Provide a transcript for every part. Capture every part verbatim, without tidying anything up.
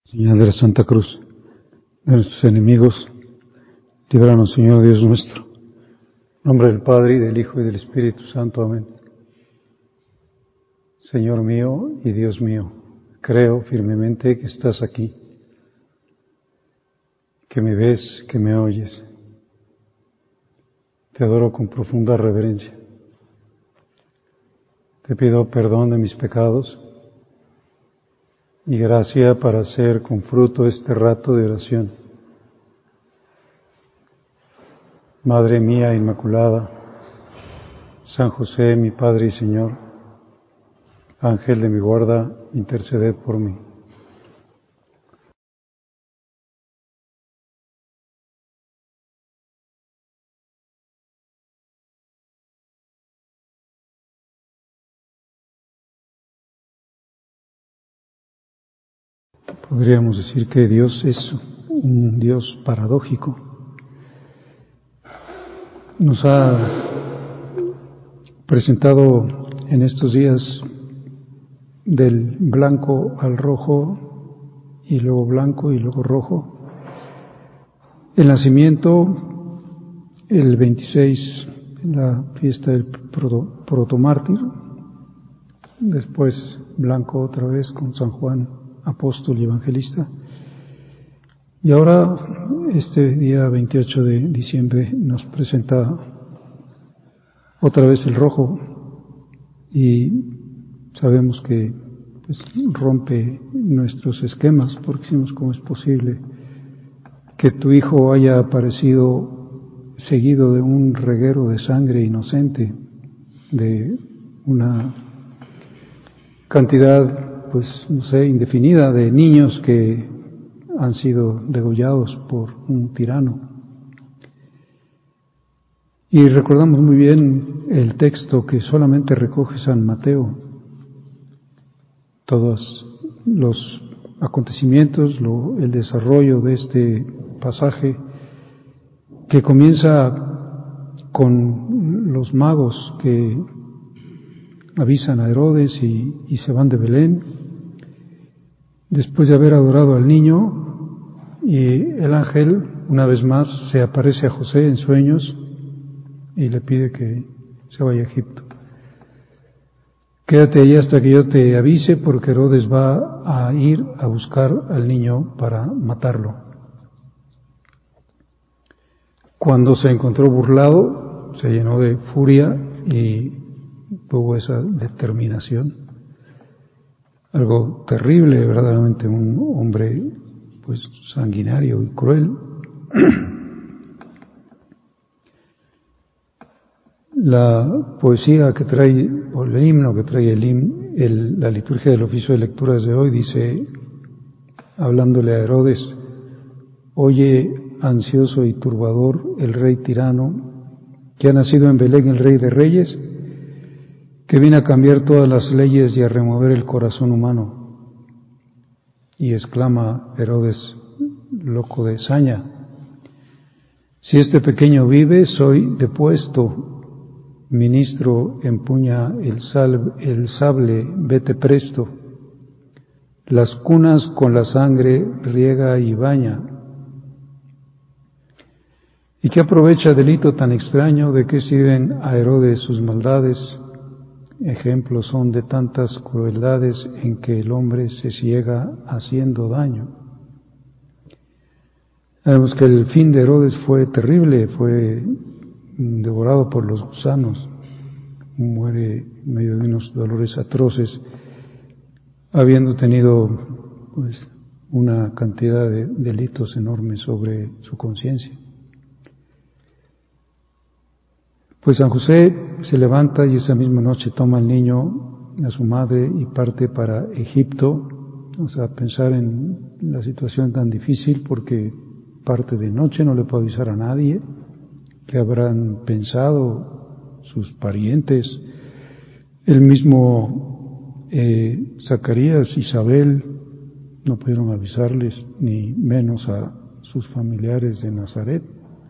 Señal de la Santa Cruz de nuestros enemigos, líbranos, Señor Dios nuestro. En nombre del Padre, y del Hijo, y del Espíritu Santo. Amén. Señor mío y Dios mío, creo firmemente que estás aquí, que me ves, que me oyes. Te adoro con profunda reverencia. Te pido perdón de mis pecados y gracia para hacer con fruto este rato de oración. Madre mía Inmaculada, San José, mi Padre y Señor, Ángel de mi guarda, interceded por mí. Podríamos decir que Dios es un Dios paradójico. Nos ha presentado en estos días del blanco al rojo, y luego blanco y luego rojo. El nacimiento, el veintiséis, la fiesta del proto, protomártir, después blanco otra vez con San Juan, apóstol y evangelista. Y ahora, este día veintiocho de diciembre, nos presenta otra vez el rojo, y sabemos que pues, rompe nuestros esquemas, porque decimos, ¿cómo es posible que tu hijo haya aparecido seguido de un reguero de sangre inocente, de una cantidad, pues, no sé, indefinida de niños que han sido degollados por un tirano? Y recordamos muy bien el texto que solamente recoge San Mateo, todos los acontecimientos, lo, el desarrollo de este pasaje, que comienza con los magos que avisan a Herodes y, y se van de Belén, después de haber adorado al niño, y el ángel una vez más se aparece a José en sueños y le pide que se vaya a Egipto. Quédate allí hasta que yo te avise, porque Herodes va a ir a buscar al niño para matarlo. Cuando se encontró burlado, se llenó de furia y tuvo esa determinación. Algo terrible, verdaderamente, un hombre pues sanguinario y cruel. La poesía que trae, o el himno que trae el, himno, el la liturgia del oficio de lecturas de hoy, dice, hablándole a Herodes: oye, ansioso y turbador, el rey tirano, que ha nacido en Belén el rey de reyes, que viene a cambiar todas las leyes y a remover el corazón humano. Y exclama Herodes, loco de saña: si este pequeño vive, soy depuesto. Ministro, empuña el, sal, el sable, vete presto. Las cunas con la sangre riega y baña. ¿Y qué aprovecha delito tan extraño? ¿De qué sirven a Herodes sus maldades? Ejemplos son de tantas crueldades en que el hombre se ciega haciendo daño. Sabemos que el fin de Herodes fue terrible, fue devorado por los gusanos, muere en medio de unos dolores atroces, habiendo tenido pues una cantidad de delitos enormes sobre su conciencia. Pues San José se levanta y esa misma noche toma al niño, a su madre, y parte para Egipto. O sea, pensar en la situación tan difícil, porque parte de noche, no le puede avisar a nadie. ¿Qué habrán pensado sus parientes? El mismo eh, Zacarías, Isabel, no pudieron avisarles, ni menos a sus familiares de Nazaret.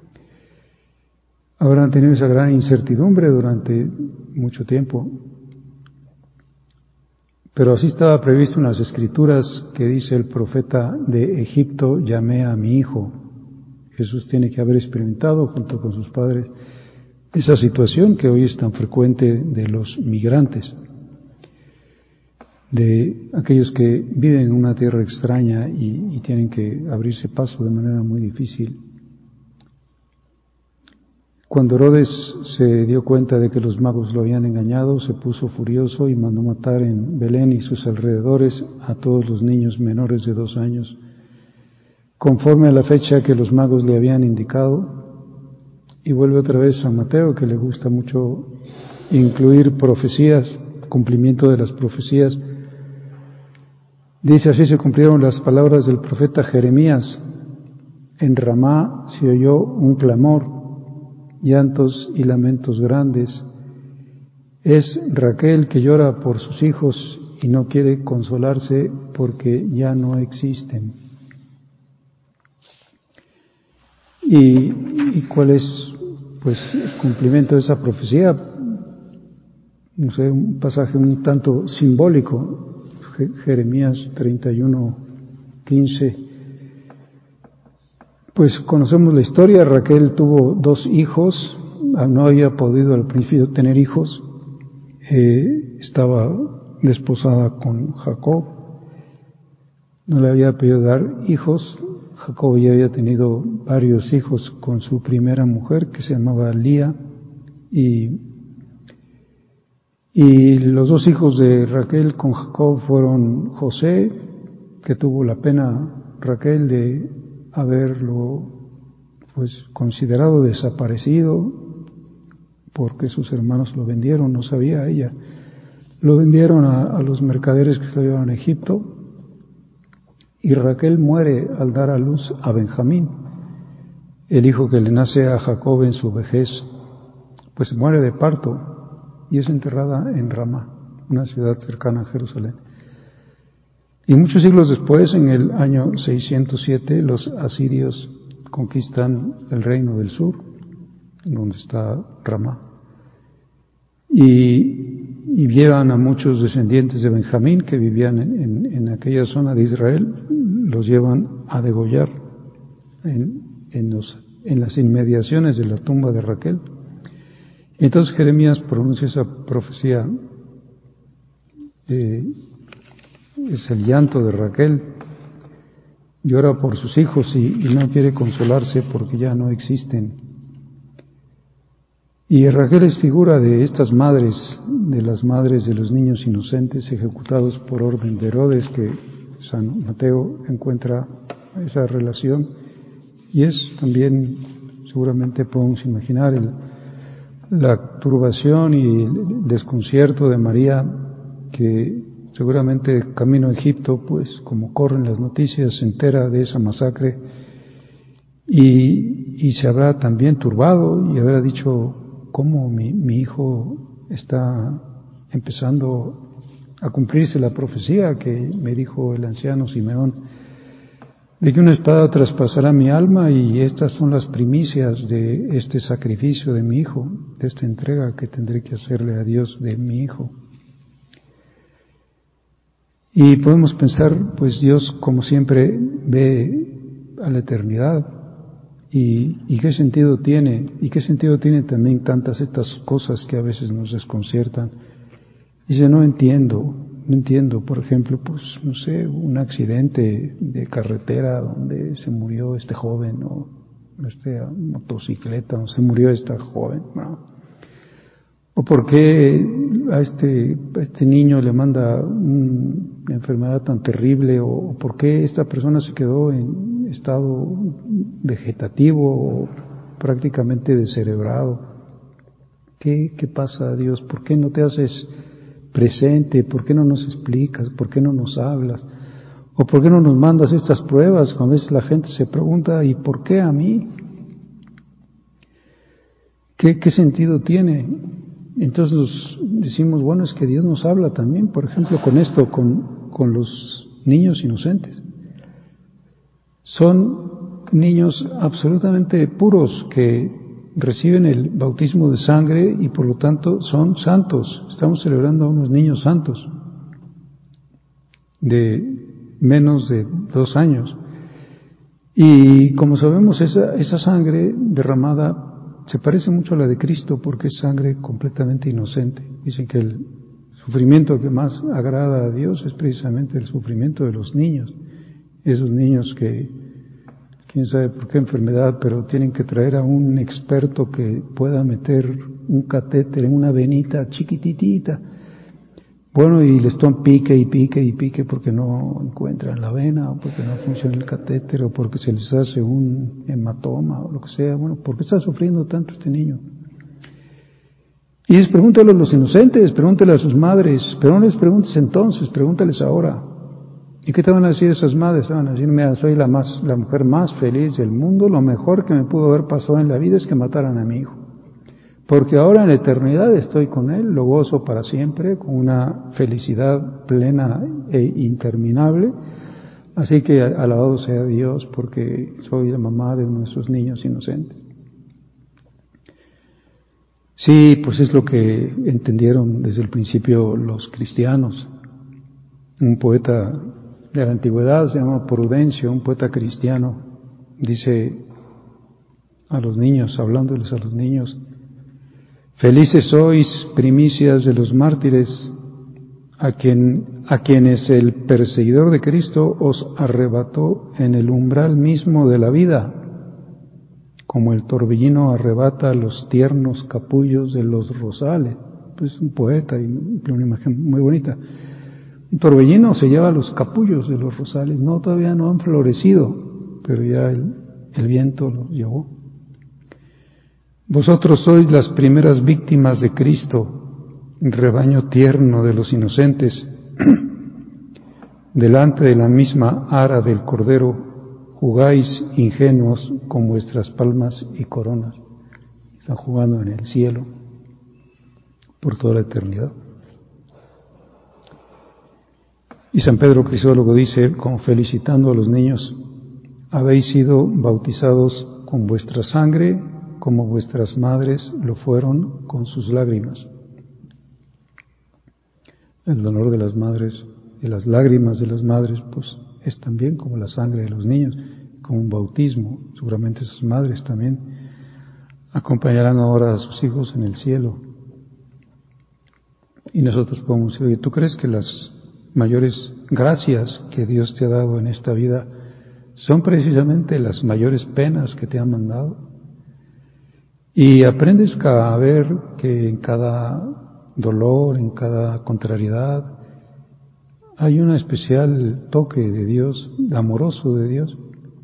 Habrán tenido esa gran incertidumbre durante mucho tiempo. Pero así estaba previsto en las Escrituras que dice el profeta: de Egipto llamé a mi hijo. Jesús tiene que haber experimentado junto con sus padres esa situación que hoy es tan frecuente de los migrantes, de aquellos que viven en una tierra extraña y, y tienen que abrirse paso de manera muy difícil. Cuando Herodes se dio cuenta de que los magos lo habían engañado, se puso furioso y mandó matar en Belén y sus alrededores a todos los niños menores de dos años, conforme a la fecha que los magos le habían indicado. Y vuelve otra vez San Mateo, que le gusta mucho incluir profecías, cumplimiento de las profecías. Dice: así se cumplieron las palabras del profeta Jeremías. En Ramá se oyó un clamor, llantos y lamentos grandes. Es Raquel que llora por sus hijos y no quiere consolarse porque ya no existen. ¿Y, y cuál es, pues, el cumplimiento de esa profecía? No sé, un pasaje un tanto simbólico, Jeremías treinta y uno, quince. Pues conocemos la historia. Raquel tuvo dos hijos, no había podido al principio tener hijos, eh, estaba desposada con Jacob, no le había podido dar hijos. Jacob ya había tenido varios hijos con su primera mujer, que se llamaba Lía, y, y los dos hijos de Raquel con Jacob fueron José, que tuvo la pena Raquel de haberlo pues considerado desaparecido, porque sus hermanos lo vendieron, no sabía ella, lo vendieron a, a los mercaderes que se lo llevaron a Egipto. Y Raquel muere al dar a luz a Benjamín, el hijo que le nace a Jacob en su vejez, pues muere de parto y es enterrada en Ramá, una ciudad cercana a Jerusalén. Y muchos siglos después, en el año seiscientos siete, los asirios conquistan el reino del sur, donde está Ramá, y y llevan a muchos descendientes de Benjamín que vivían en, en, en aquella zona de Israel, los llevan a degollar en, en, los, en las inmediaciones de la tumba de Raquel. Entonces Jeremías pronuncia esa profecía, eh, es el llanto de Raquel, llora por sus hijos y, y no quiere consolarse porque ya no existen. Y Raquel es figura de estas madres, de las madres de los niños inocentes ejecutados por orden de Herodes, que San Mateo encuentra esa relación. Y es también, seguramente podemos imaginar, el, la turbación y el desconcierto de María, que seguramente camino a Egipto, pues como corren las noticias, se entera de esa masacre y, y se habrá también turbado y habrá dicho: ¿cómo mi, mi hijo está empezando a cumplirse la profecía que me dijo el anciano Simeón, de que una espada traspasará mi alma y estas son las primicias de este sacrificio de mi hijo, de esta entrega que tendré que hacerle a Dios de mi hijo? Y podemos pensar, pues Dios, como siempre, ve a la eternidad. ¿Y, y qué sentido tiene? ¿Y qué sentido tienen también tantas estas cosas que a veces nos desconciertan? Dice: no entiendo, no entiendo, por ejemplo, pues, no sé, un accidente de carretera donde se murió este joven, o esta motocicleta donde se murió esta joven, ¿no? O por qué a este, a este niño le manda una enfermedad tan terrible, o por qué esta persona se quedó en estado vegetativo o prácticamente descerebrado. ¿Qué, qué pasa, Dios? ¿Por qué no te haces presente? ¿Por qué no nos explicas? ¿Por qué no nos hablas? ¿O por qué no nos mandas estas pruebas? A veces la gente se pregunta: ¿y por qué a mí? ¿Qué, qué sentido tiene? Entonces decimos: bueno, es que Dios nos habla también, por ejemplo, con esto, con, con los niños inocentes. Son niños absolutamente puros que reciben el bautismo de sangre y por lo tanto son santos. Estamos celebrando a unos niños santos. de menos de dos años. Y como sabemos, esa, esa sangre derramada se parece mucho a la de Cristo porque es sangre completamente inocente. Dicen que el sufrimiento que más agrada a Dios es precisamente el sufrimiento de los niños. Esos niños que, quién sabe por qué enfermedad, pero tienen que traer a un experto que pueda meter un catéter en una venita chiquititita. Bueno, y les toman pique y pique y pique porque no encuentran la vena, o porque no funciona el catéter, o porque se les hace un hematoma, o lo que sea. Bueno, ¿por qué está sufriendo tanto este niño? Y es, pregúntale a los inocentes, pregúntale a sus madres, pero no les preguntes entonces, pregúntales ahora. ¿Y qué te van a decir esas madres? Te van a decir, mira, soy la más, la mujer más feliz del mundo, lo mejor que me pudo haber pasado en la vida es que mataran a mi hijo. Porque ahora en la eternidad estoy con Él, lo gozo para siempre, con una felicidad plena e interminable. Así que alabado sea Dios porque soy la mamá de uno de esos niños inocentes. Sí, pues es lo que entendieron desde el principio los cristianos. Un poeta de la antigüedad se llama Prudencio, un poeta cristiano, dice a los niños, hablándoles a los niños: felices sois, primicias de los mártires, a quien, a quienes el perseguidor de Cristo os arrebató en el umbral mismo de la vida, como el torbellino arrebata los tiernos capullos de los rosales. Pues un poeta y una imagen muy bonita. Un torbellino se lleva los capullos de los rosales, no, todavía no han florecido, pero ya el, el viento los llevó. Vosotros sois las primeras víctimas de Cristo, rebaño tierno de los inocentes, delante de la misma ara del Cordero, jugáis ingenuos con vuestras palmas y coronas. Están jugando en el cielo por toda la eternidad. Y San Pedro Crisólogo dice, como felicitando a los niños: habéis sido bautizados con vuestra sangre, como vuestras madres lo fueron con sus lágrimas. El dolor de las madres y las lágrimas de las madres, pues es también como la sangre de los niños, como un bautismo. Seguramente sus madres también acompañarán ahora a sus hijos en el cielo. Y nosotros podemos decir, oye, ¿tú crees que las mayores gracias que Dios te ha dado en esta vida son precisamente las mayores penas que te han mandado? Y aprendes a ver que en cada dolor, en cada contrariedad, hay un especial toque de Dios, amoroso de Dios,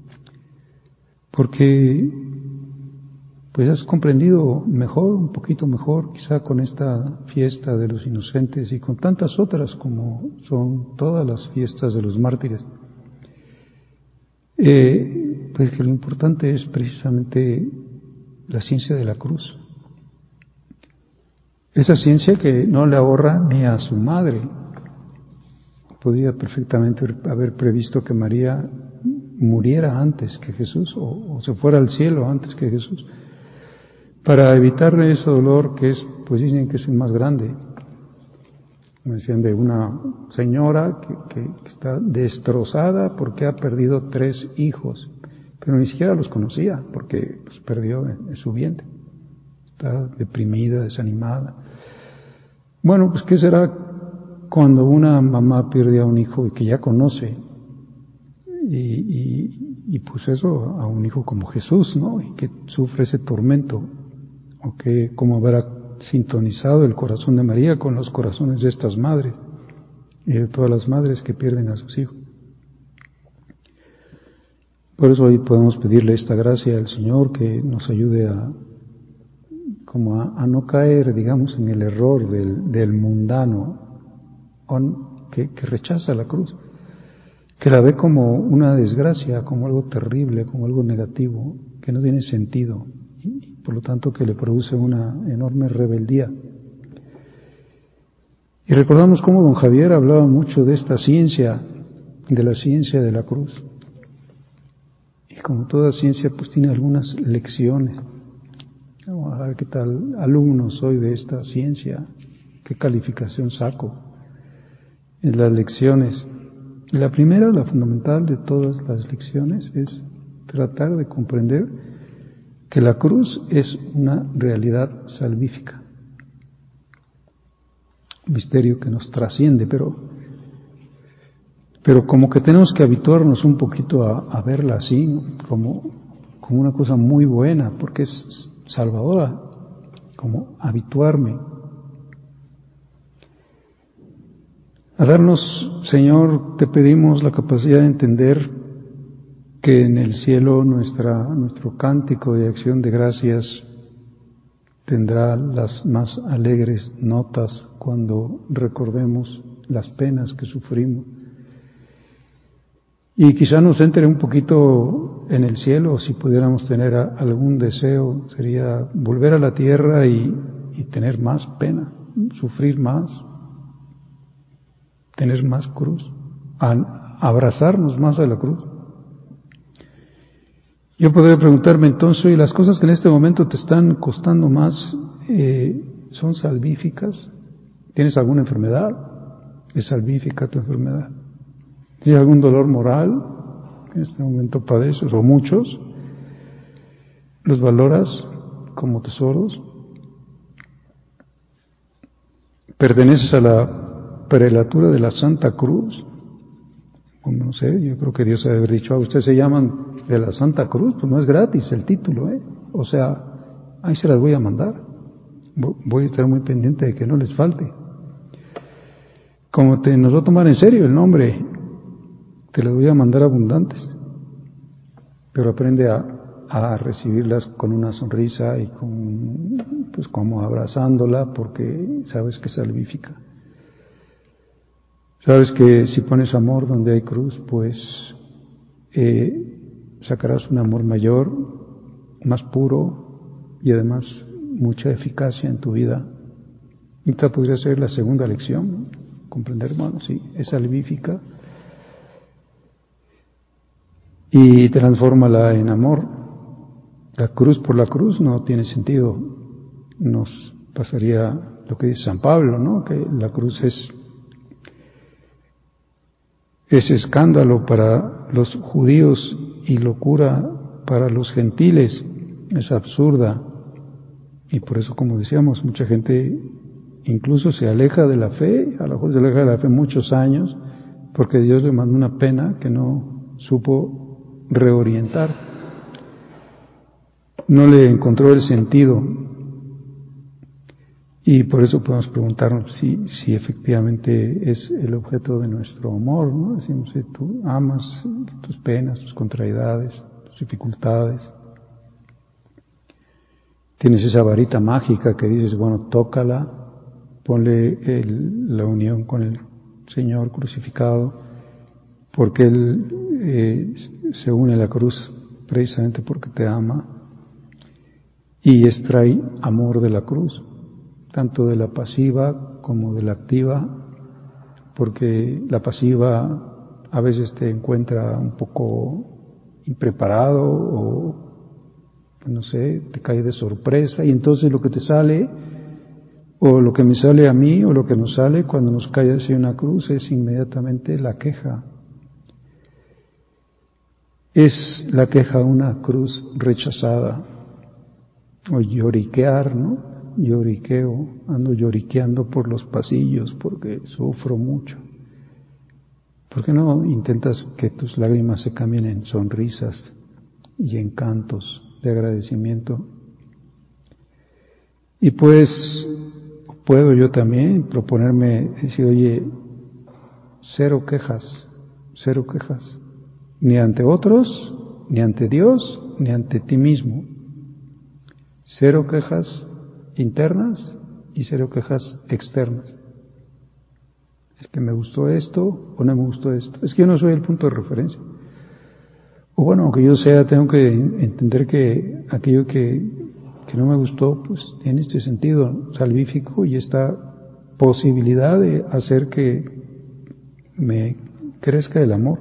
porque pues has comprendido mejor, un poquito mejor, quizá con esta fiesta de los inocentes y con tantas otras como son todas las fiestas de los mártires, eh, pues que lo importante es precisamente la ciencia de la cruz. Esa ciencia que no le ahorra ni a su madre. Podía perfectamente haber previsto que María muriera antes que Jesús, o, o se fuera al cielo antes que Jesús, para evitarle ese dolor que es, pues dicen que es el más grande. Me decían de una señora que, que, que está destrozada porque ha perdido tres hijos, pero ni siquiera los conocía porque los perdió en, en su vientre. Está deprimida, desanimada. Bueno, pues ¿qué será cuando una mamá pierde a un hijo y que ya conoce? Y, y, y pues eso a un hijo como Jesús, ¿no? Y que sufre ese tormento. O que como habrá sintonizado el corazón de María con los corazones de estas madres y de todas las madres que pierden a sus hijos. Por eso hoy podemos pedirle esta gracia al Señor que nos ayude a como a, a no caer, digamos, en el error del, del mundano on, que, que rechaza la cruz, que la ve como una desgracia, como algo terrible, como algo negativo, que no tiene sentido, y por lo tanto que le produce una enorme rebeldía. Y recordamos cómo don Javier hablaba mucho de esta ciencia, de la ciencia de la cruz. Y como toda ciencia, pues tiene algunas lecciones. Vamos a ver qué tal alumno soy de esta ciencia, qué calificación saco en las lecciones. Y la primera, la fundamental de todas las lecciones, es tratar de comprender que la cruz es una realidad salvífica, un misterio que nos trasciende, pero, pero como que tenemos que habituarnos un poquito a, a verla así, ¿no? como, como una cosa muy buena, porque es salvadora, como habituarme. A darnos, Señor, te pedimos la capacidad de entender que en el cielo nuestra, nuestro cántico de acción de gracias tendrá las más alegres notas cuando recordemos las penas que sufrimos. Y quizá nos entre un poquito en el cielo, si pudiéramos tener a, algún deseo, sería volver a la tierra y, y tener más pena, sufrir más, tener más cruz, a, abrazarnos más a la cruz. Yo podría preguntarme entonces, ¿y las cosas que en este momento te están costando más eh, son salvíficas? ¿Tienes alguna enfermedad? ¿Es salvífica tu enfermedad? ¿Tienes algún dolor moral? En este momento padeces, o muchos. ¿Los valoras como tesoros? ¿Perteneces a la prelatura de la Santa Cruz? Bueno, no sé, yo creo que Dios ha de haber dicho, ah, ustedes se llaman de la Santa Cruz, pues no es gratis el título, ¿eh? O sea, ahí se las voy a mandar. Voy a estar muy pendiente de que no les falte. Como te, nos va a tomar en serio el nombre, te las voy a mandar abundantes. Pero aprende a, a recibirlas con una sonrisa y con, pues como abrazándola, porque sabes que es salvífica. Sabes que si pones amor donde hay cruz, pues eh, sacarás un amor mayor, más puro y además mucha eficacia en tu vida. Esta podría ser la segunda lección, ¿no? Comprender, hermano, sí, es salvífica y transfórmala en amor. La cruz por la cruz no tiene sentido. Nos pasaría lo que dice San Pablo, ¿no? Que la cruz es es escándalo para los judíos y locura para los gentiles, es absurda. Y por eso, como decíamos, mucha gente incluso se aleja de la fe, a lo mejor se aleja de la fe muchos años, porque Dios le mandó una pena que no supo reorientar. No le encontró el sentido. Y por eso podemos preguntarnos si, si efectivamente es el objeto de nuestro amor, ¿no? Decimos, si tú amas tus penas, tus contrariedades, tus dificultades, tienes esa varita mágica que dices, bueno, tócala, ponle el, la unión con el Señor crucificado, porque Él eh, se une a la cruz precisamente porque te ama y extrae amor de la cruz, tanto de la pasiva como de la activa, porque la pasiva a veces te encuentra un poco impreparado o, no sé, te cae de sorpresa y entonces lo que te sale, o lo que me sale a mí, o lo que nos sale cuando nos cae así una cruz es inmediatamente la queja. Es la queja una cruz rechazada, o lloriquear, ¿no? Lloriqueo, ando lloriqueando por los pasillos porque sufro mucho. ¿Por qué no intentas que tus lágrimas se cambien en sonrisas y en cantos de agradecimiento? Y pues puedo yo también proponerme decir, oye, cero quejas, cero quejas, ni ante otros, ni ante Dios, ni ante ti mismo. Cero quejas internas y cero quejas externas. Es que me gustó esto o no me gustó esto. Es que yo no soy el punto de referencia. O bueno, aunque yo sea, tengo que entender que aquello que, que no me gustó, pues tiene este sentido salvífico y esta posibilidad de hacer que me crezca el amor.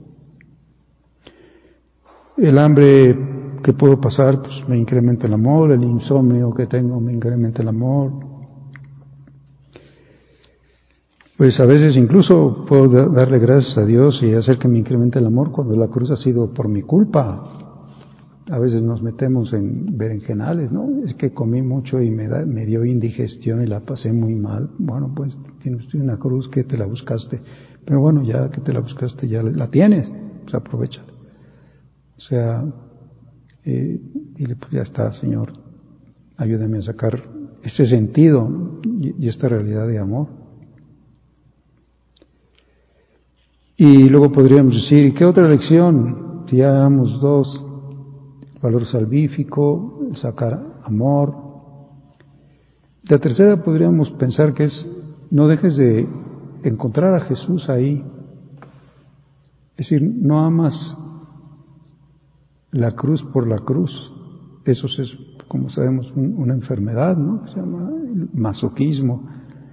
El hambre que puedo pasar, pues me incrementa el amor, el insomnio que tengo me incrementa el amor, Pues a veces incluso puedo darle gracias a Dios y hacer que me incremente el amor cuando la cruz ha sido por mi culpa. A veces nos metemos en berenjenales, ¿no? Es que comí mucho y me, da, me dio indigestión y la pasé muy mal. Bueno, pues tienes una cruz que te la buscaste. Pero bueno, ya que te la buscaste, ya la tienes, pues aprovecha. O sea, eh, dile, pues ya está, Señor, ayúdame a sacar ese sentido y, y esta realidad de amor. Y luego podríamos decir, ¿y qué otra lección? Si ya damos dos, el valor salvífico, el sacar amor. La tercera podríamos pensar que es, no dejes de encontrar a Jesús ahí. Es decir, no amas la cruz por la cruz. Eso es, como sabemos, un, una enfermedad, ¿no? Se llama el masoquismo.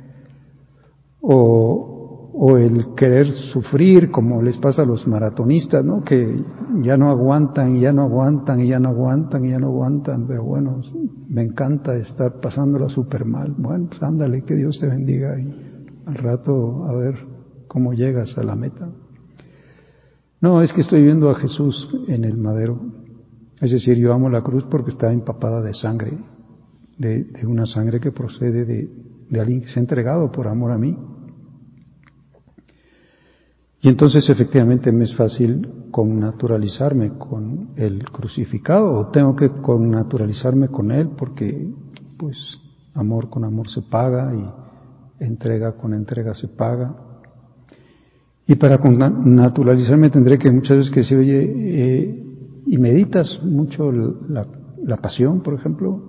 O o el querer sufrir, como les pasa a los maratonistas, ¿no? Que ya no aguantan, y ya no aguantan, y ya no aguantan, y ya no aguantan, pero bueno, me encanta estar pasándola súper mal. Bueno, pues ándale, que Dios te bendiga, y al rato a ver cómo llegas a la meta. No, es que estoy viendo a Jesús en el madero. Es decir, yo amo la cruz porque está empapada de sangre, de, de una sangre que procede de, de alguien que se ha entregado por amor a mí. Y entonces efectivamente me es fácil connaturalizarme con el crucificado, o tengo que connaturalizarme con él porque pues amor con amor se paga y entrega con entrega se paga. Y para connaturalizarme tendré que muchas veces que decir, oye, eh, y meditas mucho la, la pasión, por ejemplo,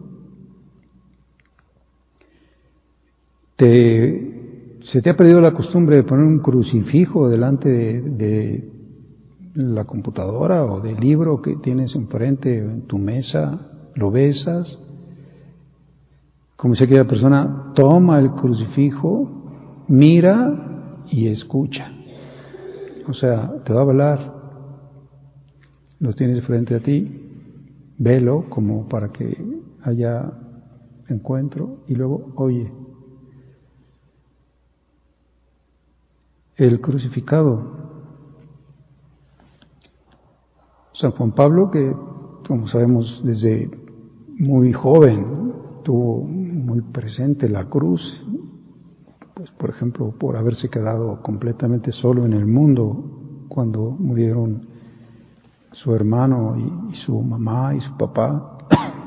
te ¿se te ha perdido la costumbre de poner un crucifijo delante de, de la computadora o del libro que tienes enfrente en tu mesa? ¿Lo besas? Como si aquella persona toma el crucifijo, mira y escucha. O sea, te va a hablar, lo tienes frente a ti, velo como para que haya encuentro y luego oye. El crucificado. San Juan Pablo, que como sabemos desde muy joven tuvo muy presente la cruz, pues por ejemplo por haberse quedado completamente solo en el mundo cuando murieron su hermano y, y su mamá y su papá.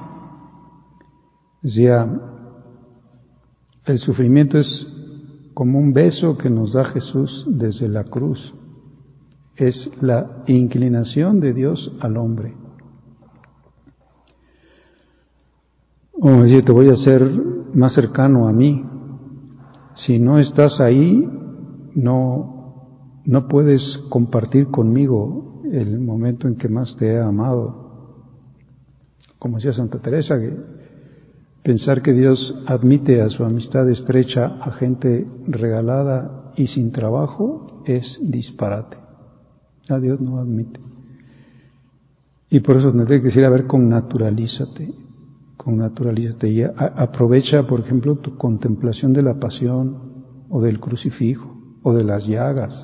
Decía, el sufrimiento es como un beso que nos da Jesús desde la cruz. Es la inclinación de Dios al hombre. O decir, te voy a hacer más cercano a mí. Si no estás ahí, no, no puedes compartir conmigo el momento en que más te he amado. Como decía Santa Teresa, que pensar que Dios admite a su amistad estrecha a gente regalada y sin trabajo es disparate. A Dios no admite. Y por eso tendré que decir, a ver, connaturalízate, connaturalízate y a, aprovecha, por ejemplo, tu contemplación de la pasión o del crucifijo o de las llagas,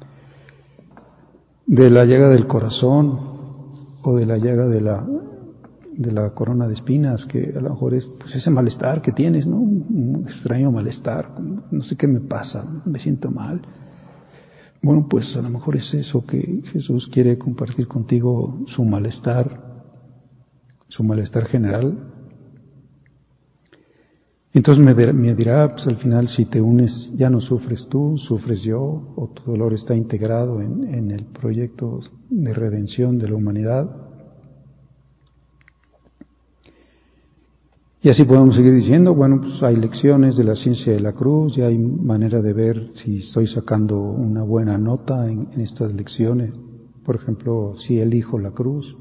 de la llaga del corazón o de la llaga de la de la corona de espinas, que a lo mejor es pues ese malestar que tienes, ¿no? Un extraño malestar, no sé qué me pasa, me siento mal. Bueno, pues a lo mejor es eso que Jesús quiere compartir contigo, su malestar, su malestar general. Entonces me, me dirá, pues al final si te unes, ya no sufres tú, sufres yo, o tu dolor está integrado en, en el proyecto de redención de la humanidad. Y así podemos seguir diciendo, bueno, pues hay lecciones de la ciencia de la cruz, ya hay manera de ver si estoy sacando una buena nota en, en estas lecciones. Por ejemplo, si elijo la cruz,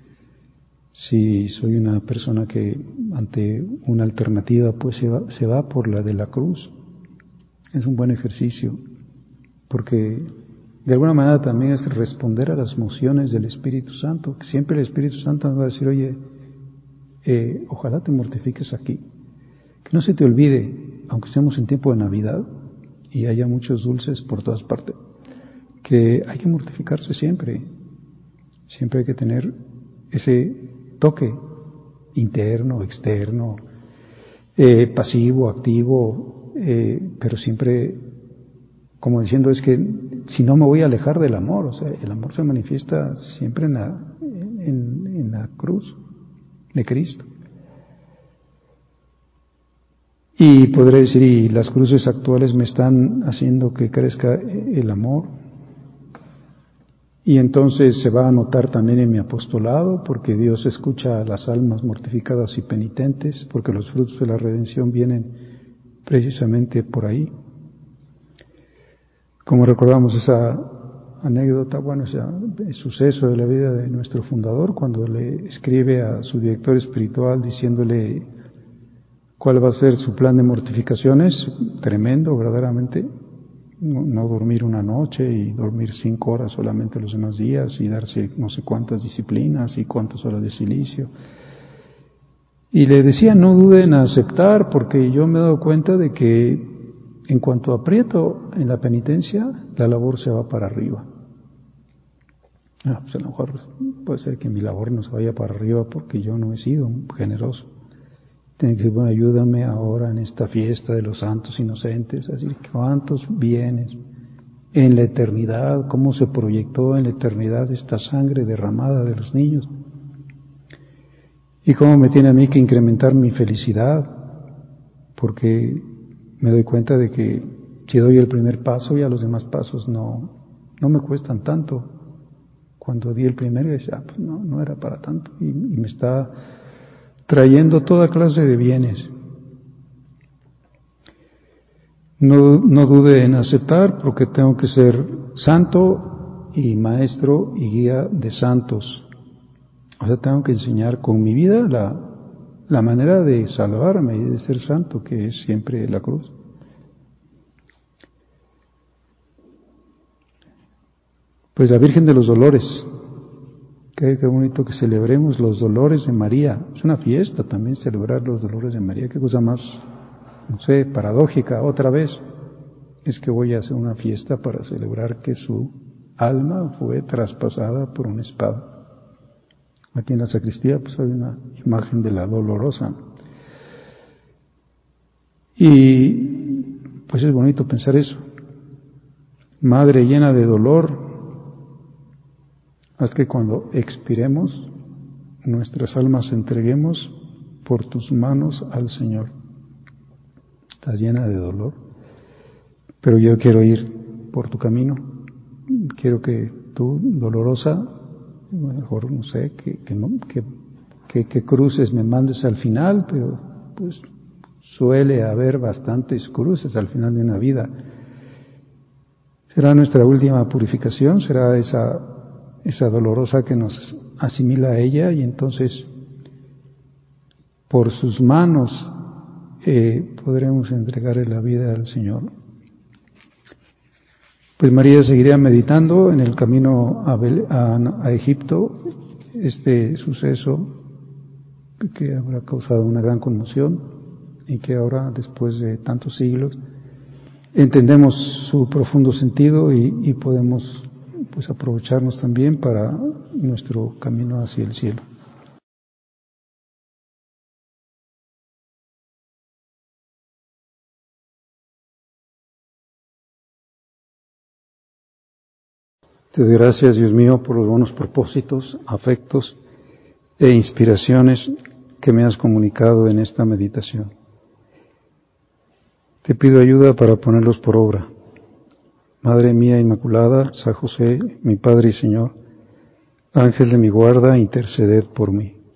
si soy una persona que ante una alternativa pues se va, se va por la de la cruz. Es un buen ejercicio, porque de alguna manera también es responder a las mociones del Espíritu Santo, que siempre el Espíritu Santo nos va a decir, oye, Eh, ojalá te mortifiques aquí, que no se te olvide, aunque estemos en tiempo de Navidad, y haya muchos dulces por todas partes, que hay que mortificarse siempre, siempre hay que tener ese toque interno, externo, eh, pasivo, activo, eh, pero siempre como diciendo es que si no me voy a alejar del amor, o sea, el amor se manifiesta siempre en la, en, en la cruz de Cristo. Y podré decir, y las cruces actuales me están haciendo que crezca el amor. Y entonces se va a notar también en mi apostolado, porque Dios escucha a las almas mortificadas y penitentes, porque los frutos de la redención vienen precisamente por ahí. Como recordamos esa anécdota, bueno, ese suceso de la vida de nuestro fundador, cuando le escribe a su director espiritual diciéndole cuál va a ser su plan de mortificaciones, tremendo, verdaderamente, no, no dormir una noche y dormir cinco horas solamente los demás días y darse no sé cuántas disciplinas y cuántas horas de silicio. Y le decía, no duden en aceptar, porque yo me he dado cuenta de que en cuanto aprieto en la penitencia, la labor se va para arriba. Ah, pues a lo mejor puede ser que mi labor no se vaya para arriba porque yo no he sido generoso. Tiene que decir, bueno, ayúdame ahora en esta fiesta de los santos inocentes, así que cuántos bienes en la eternidad, cómo se proyectó en la eternidad esta sangre derramada de los niños, y cómo me tiene a mí que incrementar mi felicidad, porque me doy cuenta de que si doy el primer paso, ya los demás pasos no, no me cuestan tanto. Cuando di el primero, decía, ah, pues no, no era para tanto, y, y me está trayendo toda clase de bienes. No, no dude en aceptar, porque tengo que ser santo y maestro y guía de santos. O sea, tengo que enseñar con mi vida la, la manera de salvarme y de ser santo, que es siempre la cruz. Pues la Virgen de los Dolores, qué, qué bonito que celebremos los dolores de María. Es una fiesta también celebrar los dolores de María, qué cosa más, no sé, paradójica. Otra vez es que voy a hacer una fiesta para celebrar que su alma fue traspasada por una espada. Aquí en la sacristía pues hay una imagen de la Dolorosa. Y pues es bonito pensar eso. Madre llena de dolor, haz que cuando expiremos, nuestras almas entreguemos por tus manos al Señor. Estás llena de dolor, pero yo quiero ir por tu camino. Quiero que tú, dolorosa, mejor no sé, que, que, no, que, que, que cruces me mandes al final, pero pues suele haber bastantes cruces al final de una vida. Será nuestra última purificación, será esa, esa dolorosa que nos asimila a ella, y entonces por sus manos eh, podremos entregarle la vida al Señor. Pues María seguiría meditando en el camino a, Bel- a, a Egipto este suceso que habrá causado una gran conmoción y que ahora, después de tantos siglos, entendemos su profundo sentido y, y podemos pues aprovecharnos también para nuestro camino hacia el cielo. Te doy gracias, Dios mío, por los buenos propósitos, afectos e inspiraciones que me has comunicado en esta meditación. Te pido ayuda para ponerlos por obra. Madre mía Inmaculada, San José, mi Padre y Señor, Ángel de mi guarda, interceded por mí.